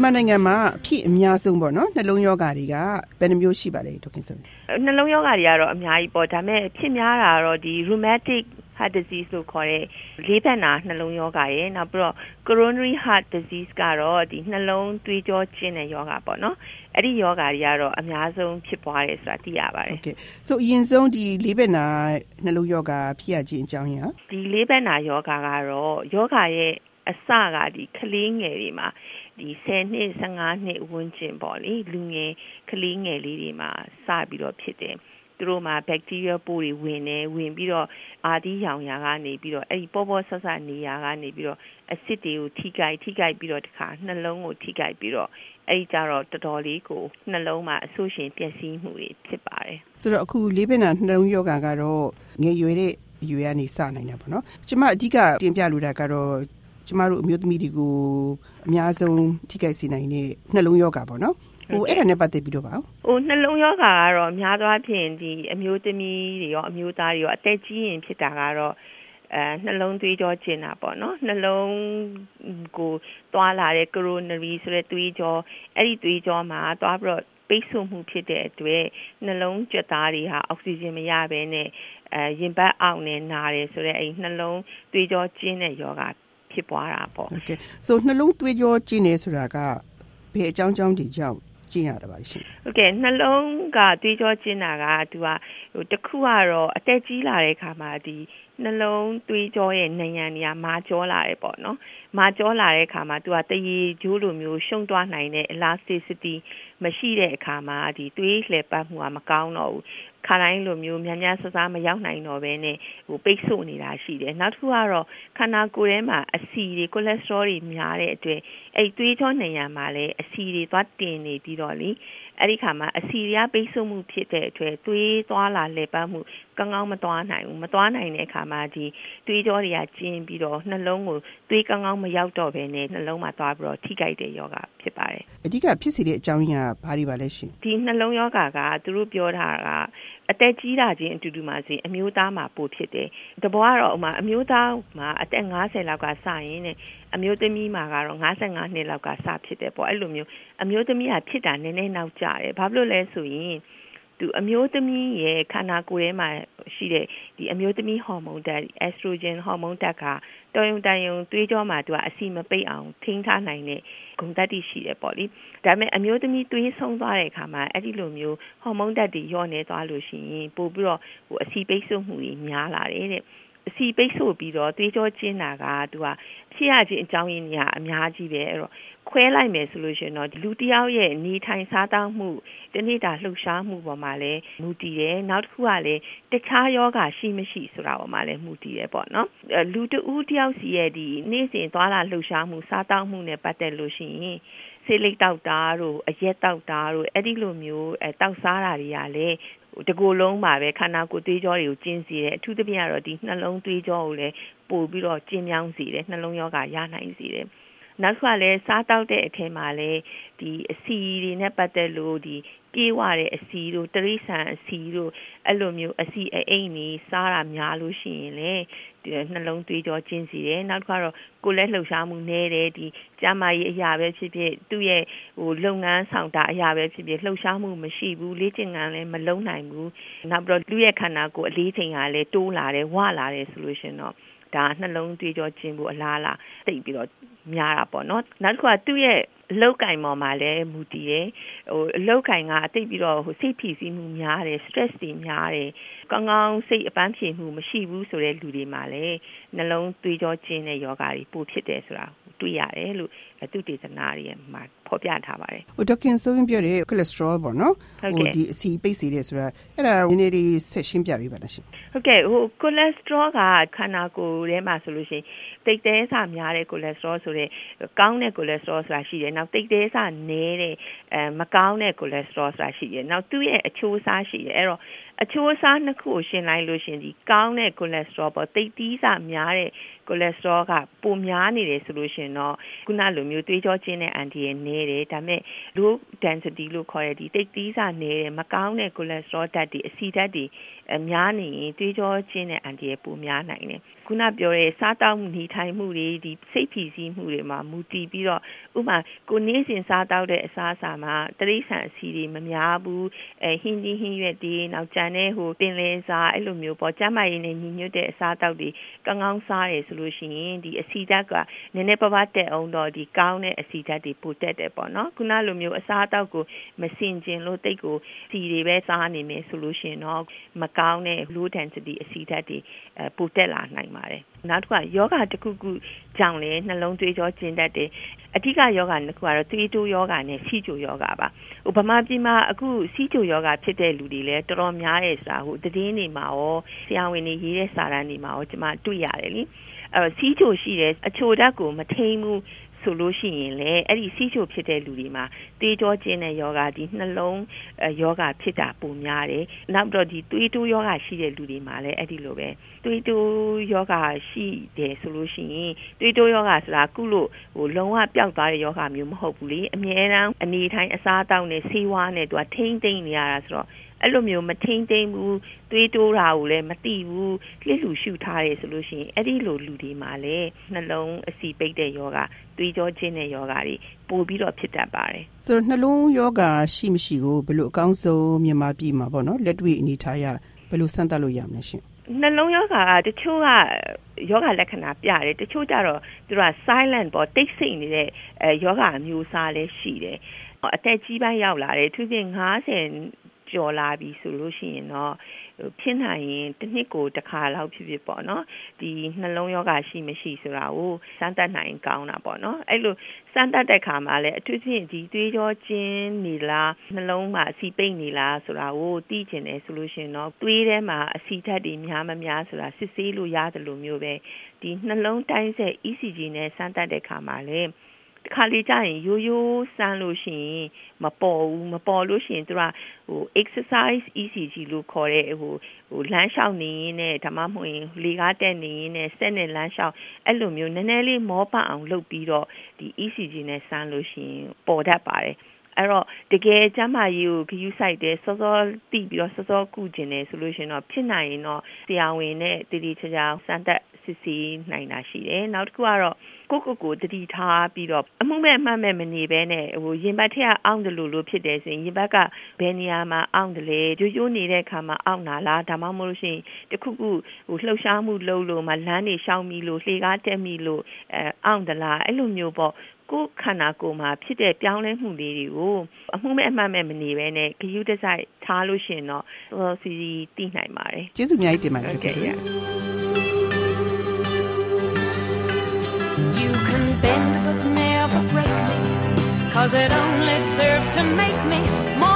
မြန်မာနိုင်ငံမှာအဖြစ်အများဆုံးပေါ့နော်နှလုံးရောဂါတွေကဘယ်နှမျိုးရှိပါလဲဒေါက်ခင်ဆိုနှလုံးရောဂါတွေကတော့အများကြီးပေါ့ဒါပေမဲ့ဖြစ်များတာတော့ဒီ rheumatic heart disease လို့ခေါ်တဲ့လေးဘက်နာနှလုံးရောဂါရဲ့နောက်ပြီးတော့ coronary heart disease ကတော့ဒီနှလုံးသွေးကြောကျဉ်တဲ့ရောဂါပေါ့နော်အဲ့ဒီယောဂါတွေကတော့အများဆုံးဖြစ်ပွားတယ်ဆိုတာသိရပါတယ်။ Okay. So အရင်ဆုံးဒီလေးဘက်နာနှလုံးရောဂါဖြစ်ရခြင်းအကြောင်းရင်းဒီလေးဘက်နာယောဂါကတော့ယောဂါရဲ့အစကဒီကလေးငယ်တွေမှာဒီ10နှစ်15နှစ်ဝန်းကျင်ပေါ့လေလူငယ်ကလေးငယ်လေးတွေမှာစပြီးတော့ဖြစ်တယ်သူတို့မှာ bacteria ပိုးတွေဝင်ပြီးတော့အာသီးရောင်ရာကနေပြီးတော့အဲ့ဒီပေါ်ဆဆနေရာကနေပြီးတော့အဆစ်တွေကိုထိကြိုက်ပြီးတော့တခါနှလုံးကိုထိကြိုက်ပြီးတော့အဲ့ဒီကြတော့တော်တော်လေးကိုနှလုံးမှာအဆိုးရှင်ပျက်စီးမှုတွေဖြစ်ပါတယ်ဆိုတော့အခုလေးဘက်နာနှလုံးရောဂါကတော့ငယ်ရွယ်တဲ့အရွယ်ကနေစနိုင်တာပေါ့နော်ကျွန်မအဓိကတင်ပြလိုတာကတော့ကျမတို့အမျိုးသမီးတွေကိုအများဆုံးထိခိုက်စေနိုင်တဲ့နှလုံးရောဂါပေါ့နော်အဲ့ဒါနဲ့ပတ်သက်ပြီးတော့ပါနှလုံးရောဂါကတော့များသောအားဖြင့်ဒီအမျိုးသမီးတွေရောအမျိုးသားတွေရောအသက်ကြီးရင်ဖြစ်တာကတော့နှလုံးသွေးကြောကျဉ်တာပေါ့နော်နှလုံးကိုသွားလာတဲ့ coronary ဆိုတဲ့သွေးကြောအဲ့ဒီသွေးကြောမှာသွားပြီးတော့ပိတ်ဆို့မှုဖြစ်တဲ့အတွက်နှလုံးကြွက်သားတွေဟာအောက်ဆီဂျင်မရဘဲနဲ့ရင်ဘတ်အောက်နဲ့နာတယ်ဆိုတဲ့အဲ့နှလုံးသွေးကြောကျဉ်တဲ့ရောဂါဖြစ်ပွားတာပေါ့ Okay. So နှလုံးသွေးကြောကျဉ်နေဆိုတာကဘယ်အကြောင်းကြောင့်ဒီကြောင့်ကျဉ်ရတာပါလိမ့်ရှင် Okay နှလုံးကသွေးကြောကျဉ်တာကသူကတခုကတော့အသက်ကြီးလာတဲ့အခါမှာဒီနှလုံးသွေးကြောရဲ့နံရံတွေကမာကြောလာတယ်ပေါ့နော်မာကြောလာတဲ့အခါမှာသူကတရေကျိုးလိုမျိုးရှုံသွားနိုင်တဲ့ elasticity မရှိတဲ့အခါမှာဒီသွေးလှည့်ပတ်မှုကမကောင်းတော့ဘူးခါတိုင်းလိုမျိုးများဆဆမရောက်နိုင်တော့ဘဲနဲ့ပိတ်ဆို့နေတာရှိတယ်နောက်တစ်ခုကတော့ခန္ဓာကိုယ်ထဲမှာအဆီတွေ cholesterol တွေများတဲ့အတွက်အဲ့သွေးကြောနံရံမှာလည်းအဆီတွေသွားတင်နေပြီးတော့လေအဲ့ဒီခါမှာအဆီတွေကပိတ်ဆို့မှုဖြစ်တဲ့အတွက်သွေးသွားလာလှည့်ပတ်မှုကောင်းကောင်းမသွားနိုင်ဘူးမသွားနိုင်တဲ့အခါမှာဒီသွေးကြောတွေကကျဉ်ပြီးတော့နှလုံးကိုသွေးကောင်းကောင်းမရောက်တော့ဘဲနဲ့နှလုံးမှာသွားပြီးတော့ထိခိုက်တဲ့ယောဂဖြစ်ပါတယ်အဓိကဖြစ်စေတဲ့အကြောင်းရင်းကဘာတွေပါလဲရှင်ဒီနှလုံးယောဂကသူတို့ပြောတာကအသက်ကြီးတာချင်းအတူတူမှစီအမျိုးသားမှာပိုဖြစ်တယ်တဘောကတော့အမျိုးသားမှာအသက်50လောက်ကစရင်နဲ့အမျိုးသမီးမှာကတော့55နှစ်လောက်ကစဖြစ်တယ်ပေါ့အဲ့လိုမျိုးအမျိုးသမီးကဖြစ်တာနည်းနည်းနောက်ကျတယ်ဘာဖြစ်လို့လဲဆိုရင်သူအမျိုးသမီးရဲ့ခန္ဓာကိုယ်ထဲမှာရှိတဲ့ဒီအမျိုးသမီးဟော်မုန်းဓာတ် estrogen ဟော်မုန်းဓာတ်ကတော်ရုံတန်ရုံသွေးကြောမှာသူကအဆီမပိတ်အောင်ထိန်းထားနိုင်တဲ့ဂုဏ်သတ္တိရှိတယ်ပေါ့လေဒါပေမဲ့အမျိုးသမီးသွေးဆုံးသွားတဲ့အခါမှာအဲ့ဒီလိုမျိုးဟော်မုန်းဓာတ်တွေလျော့နေသွားလို့ရှိရင်ပို့ပြီးတော့အဆီပိတ်ဆို့မှုတွေများလာတယ်တဲ့အဆီပိတ်ဆို့ပြီးတော့သွေးကြောကျဉ်တာကသူကဖြစ်ရခြင်းအကြောင်းရင်းတွေကအများကြီးပဲအဲ့တော့ခွဲလိုက်မယ်ဆိုလို့ရှိရင်တော့လူတစ်ယောက်ရဲ့နေထိုင်စားသောက်မှုတနေ့တာလှုပ်ရှားမှုပေါ်မှာလည်းမူတည်တယ်နောက်တစ်ခုကလည်းတခြားယောဂရှိမရှိဆိုတာပေါ်မှာလည်းမူတည်တယ်ပေါ့နော်လူတဦးတစ်ယောက်စီရဲ့ဒီနေ့စဉ်သွားလာလှုပ်ရှားမှုစားသောက်မှုနဲ့ပတ်သက်လို့ရှိရင်ဆေးလိပ်တောက်တာတို့အရက်တောက်တာတို့အဲ့ဒီလိုမျိုးတောက်စားတာတွေကလည်းတကူလုံးမှာပဲခန္ဓာကိုယ်သွေးကြောတွေကိုကျဉ်စေတယ်အထူးသဖြင့်ကတော့ဒီနှလုံးသွေးကြောကိုလည်းပို့ပြီးတော့ကျဉ်မြောင်းစေတယ်နှလုံးရောဂါရနိုင်စေတယ်နောက်တစ်ခါလည်းစားတောက်တဲ့အထက်မှာလည်းဒီအဆီတွေနဲ့ပတ်သက်လို့ဒီပြေးဝတဲ့အဆီတို့တရိษံအဆီတို့အဲ့လိုမျိုးအဆီအိမ်ကြီးစားတာများလို့ရှိရင်လေနှလုံးသွေးကြောကျဉ်စီတယ်နောက်တစ်ခါတော့ကိုယ်လက်လှုပ်ရှားမှုနည်းတယ်ဒီကျန်းမာရေးအရာပဲဖြစ်ဖြစ်သူ့ရဲ့လုပ်ငန်းဆောင်တာအရာပဲဖြစ်ဖြစ်လှုပ်ရှားမှုမရှိဘူးလေ့ကျင့်ခန်းလည်းမလုပ်နိုင်ဘူးနောက်ပြီးတော့လူရဲ့ခန္ဓာကိုယ်အလေးချိန်ကလည်းတိုးလာတယ်ဝလာတယ်ဆိုလို့ရှင်တော့ဒါနှလုံးသွေးကြောကျဉ်ဖို့အလားလားသိပြီးတော့များတာပေါ့နော်နောက်တစ်ခုကသူ့ရဲ့အလောက်ကင်ပေါ်မှာလည်းမူတည်တယ်အလောက်ကင်ကအသိပြီးတော့စိတ်ဖိစီးမှုများတယ် stress တွေများတယ်ကောင်းကောင်းစိတ်အပန်းဖြေမှုမရှိဘူးဆိုတဲ့လူတွေမှာလည်းနှလုံးသွေးကြောကျဉ်တဲ့ယောဂါတွေပိုဖြစ်တယ်ဆိုတာတွေ့ရတယ်လို့သူတေသနာတွေမှာဖော်ပြထားပါတယ်ဒေါက်ခင်ဆိုရင်ပြောတဲ့ cholesterol ပေါ့နော်ဒီအဆီပိတ်စေတယ်ဆိုတာအဲ့ဒါနည်းနည်းလေးဆက်ရှင်းပြပေးပါလားရှင်ဟုတ်ကဲ့cholesterol ကခန္ဓာကိုယ်ထဲမှာဆိုလို့ရှိရင်တိတ်တဲဆများတဲ့ cholesterol ဆိုတဲ့ကောင်းတဲ့ cholesterol ဆိုတာရှိတယ်နောက်တိတ်တဲဆနည်းတဲ့မကောင်းတဲ့ cholesterol ဆိုတာရှိတယ်နောက်သူ့ရဲ့အချိုးအစားရှိတယ်အဲ့တော့အချိုးအစားနှစ်ခုကိုရှင်းလိုက်လို့ရှင်ဒီကောင်းတဲ့ cholesterol ပေါ့တိတ်သီးဆများတဲ့ cholesterol ကပိုများနေတယ်ဆိုလို့ရှင်တော့ခုနလိုမျိုးသွေးကြောကျဉ်တဲ့အန်တီရဲ့နည်းတယ်ဒါပေမဲ့ low density လို့ခေါ်တဲ့ဒီတိတ်သီးဆနည်းတဲ့မကောင်းတဲ့ cholesterol ဓာတ်တွေအဆီဓာတ်တွေများနေရင်တွေးကြောခြင်းတဲ့အန်တီရဲ့ပိုများနိုင်တယ်ခုနပြောတဲ့စားတောက်နေထိုင်မှုတွေဒီစိတ်ဖိစီးမှုတွေမှာမူတည်ပြီးတော့ဥပမာကိုနေ့စဉ်စားတောက်တဲ့အစားအစာမှာတရိษံအစီတွေမများဘူးဟင်းကြီးဟင်းရွက်တွေနောက်ကျန်တဲ့ပင်လယ်စားအဲ့လိုမျိုးပေါ့ကျန်းမာရေးနဲ့ညီညွတ်တဲ့အစားတောက်တွေကောင်းကောင်းစားရဆိုလို့ရှိရင်ဒီအစီဓာတ်ကနည်းနည်းပါးပါးတက်အောင်တော့ဒီကောင်းတဲ့အစီဓာတ်တွေပိုတက်တယ်ပေါ့နော်ခုနလိုမျိုးအစားတောက်ကိုမစင်ကျင်လို့တိတ်ကိုစီတွေပဲစားနေမယ်ဆိုလို့ရှိရင်တော့မကောင်းတဲ့ low density အစီဓာတ်တွေပိုတက်လာနိုင်ပါတယ်နောက်တစ်ခါယောဂတစ်ခုခုကြောင့်လည်းနှလုံးသွေးကြောကျဉ်တတ်တယ်အဓိကယောဂနှစ်ခုကတော့သွေးတိုးယောဂနဲ့ဆီးချိုယောဂပါဗမာပြည်မှာအခုဆီးချိုယောဂဖြစ်တဲ့လူတွေလည်းတော်တော်များတယ်ဆိုတာသတင်းတွေမှာရောဆရာဝန်တွေရေးတဲ့စာတမ်းတွေမှာရောကျွန်မတွေ့ရတယ်လीအဲ့တော့ဆီးချိုရှိတယ်အချိုဓာတ်ကိုမထိန်ဘူးဆိုလို့ရှိရင်လေအဲ့ဒီဆီးချိုဖြစ်တဲ့လူတွေမှာသွေးကြောကျဉ်တဲ့ယောဂဒီနှလုံးယောဂဖြစ်တာပုံများတယ်နောက်တော့ဒီသွေးတိုးယောဂရှိတဲ့လူတွေမှာလည်းအဲ့ဒီလိုပဲသွေးတိုးယောဂရှိတယ်ဆိုလို့ရှိရင်သွေးတိုးယောဂဆိုတာကုလို့လုံးဝပျောက်သွားတဲ့ယောဂမျိုးမဟုတ်ဘူးလေအမြဲတမ်းအနေထိုင်အစားအသောက်နဲ့ဆေးဝါးနဲ့သူကထိမ့်သိမ့်နေရတာဆိုတော့အဲ့လိုမျိုးမထိမ့်သိမ့်ဘူးသွေးတိုးတာကိုလည်းမသိဘူးလှစ်လူရှုထားတယ်ဆိုလို့ရှိရင်အဲ့ဒီလိုလူတွေမှာလည်းနှလုံးအဆီပိတ်တဲ့ယောဂသွေးကြောကျဉ်တဲ့ယောဂတွေပိုပြီးတော့ဖြစ်တတ်ပါတယ်ဆိုတော့နှလုံးယောဂရှိမရှိကိုဘယ်လိုအကောင်းဆုံးမြန်မာပြည်မှာပေါ့နော်လက်တွေ့အနေထားရဘယ်လိုစမ်းသပ်လို့ရမလဲရှင်နှလုံးယောဂတချို့ကယောဂလက္ခဏာပြတယ်တချို့ကြတော့သူက silent ပေါ့တိတ်ဆိတ်နေတဲ့ယောဂအမျိုးအစားလည်းရှိတယ်အသက်ကြီးပိုင်းရောက်လာတယ်သူဖြင့်50ကျော်လာပြီဆိုလို့ရှိရင်တော့ဖြစ်နိုင်ရင်တစ်နှစ်ကိုတစ်ခါလောက်ဖြစ်ပေါ့နော်ဒီနှလုံးယောဂရှိမရှိဆိုတာကိုစမ်းသပ်နိုင်ကောင်းတာပေါ့နော်အဲ့လိုစမ်းသပ်တဲ့ခါမှာလည်းအထူးသဖြင့်ဒီသွေးကြောကျဉ်နေလားနှလုံးမှာအဆီပိတ်နေလားဆိုတာကိုသိချင်တယ်ဆိုလို့ရှိရင်တော့သွေးထဲမှာအဆီဓာတ်တွေများမများဆိုတာစစ်ဆေးလို့ရတယ်လို့မျိုးပဲဒီနှလုံးတိုင်းဆက် ECG နဲ့စမ်းသပ်တဲ့ခါမှာလည်းခါလေးကြရင်ရိုးစမ်းလို့ရှိရင်မပေါ်လို့ရှိရင်သူကexercise ECG လို့ခေါ်တဲ့လမ်းလျှောက်နေရင်နဲ့ဒါမှမဟုတ်ရင်လေကားတက်နေရင်နဲ့စက်နဲ့လမ်းလျှောက်အဲ့လိုမျိုးနည်းနည်းလေးမောပအောင်လုပ်ပြီးတော့ဒီ ECG နဲ့စမ်းလို့ရှိရင်ပေါ်တတ်ပါတယ်အဲ့တော့တကယ်ကျမကြီးကိုဂရုစိုက်တယ်စောစောတိပြီးတော့စောစောကုကျင်တယ်ဆိုလို့ရှိရင်တော့ဖြစ်နိုင်ရင်တော့ဆရာဝန်နဲ့တတိချာစမ်းသပ်စစ်ဆေးနိုင်တာရှိတယ်နောက်တစ်ခုကတော့ကိုတတိထားပြီးတော့အမှုမဲ့အမှတ်မဲ့မနေဘဲနဲ့ရင်ဘတ်ထက်အောင့်တယ်လို့ဖြစ်တယ်ဆိုရင်ရင်ဘတ်ကဘယ်နေရာမှာအောင့်တယ်လဲရိုးနေတဲ့အခါမှာအောင့်တာလားဒါမှမဟုတ်လို့ရှိရင်တခုခုလှုပ်ရှားမှုလုပ်လို့မှလမ်းတွေရှောင်ပြီးလို့လှေကားတက်မိလို့အောင့်တယ်လားအဲ့လိုမျိုးပေါ့ကိုယ်ခန္ဓာကိုယ်မှာဖြစ်တဲ့ပြောင်းလဲမှုလေးတွေကိုအမှုမဲ့အမှတ်မဲ့မနေဘဲနဲ့ဂရုတစိုက်ထားလို့ရှိရင်တော့စောစီသိနိုင်ပါတယ်ကျေးဇူးအများကြီးတင်ပါတယ်ဟုတ်ကဲ့ Bend but never break me, 'cause it only serves to make me more